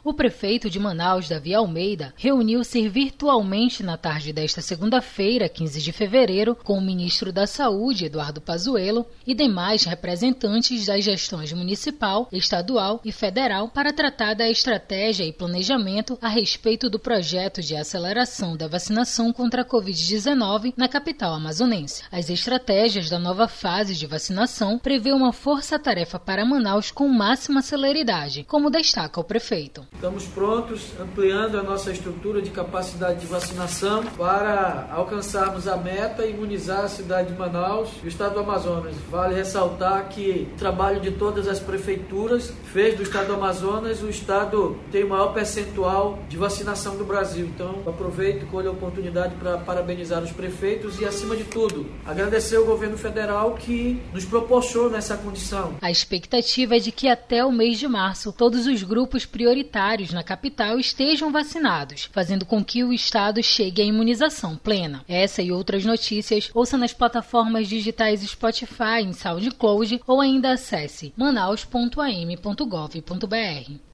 O prefeito de Manaus, Davi Almeida, reuniu-se virtualmente na tarde desta segunda-feira, 15 de fevereiro, com o ministro da Saúde, Eduardo Pazuello, e demais representantes das gestões municipal, estadual e federal para tratar da estratégia e planejamento a respeito do projeto de aceleração da vacinação contra a Covid-19 na capital amazonense. As estratégias da nova fase de vacinação prevê uma força-tarefa para Manaus com máxima celeridade, como destaca o prefeito. Estamos prontos, ampliando a nossa estrutura de capacidade de vacinação para alcançarmos a meta e imunizar a cidade de Manaus e o estado do Amazonas. Vale ressaltar que o trabalho de todas as prefeituras fez do estado do Amazonas o estado tem o maior percentual de vacinação do Brasil. Então, aproveito e colho a oportunidade para parabenizar os prefeitos e, acima de tudo, agradecer ao governo federal que nos proporciona essa condição. A expectativa é de que até o mês de março, todos os grupos prioritários na capital estejam vacinados, fazendo com que o estado chegue à imunização plena. Essa e outras notícias ouça nas plataformas digitais Spotify, em SoundCloud ou ainda acesse manaus.am.gov.br.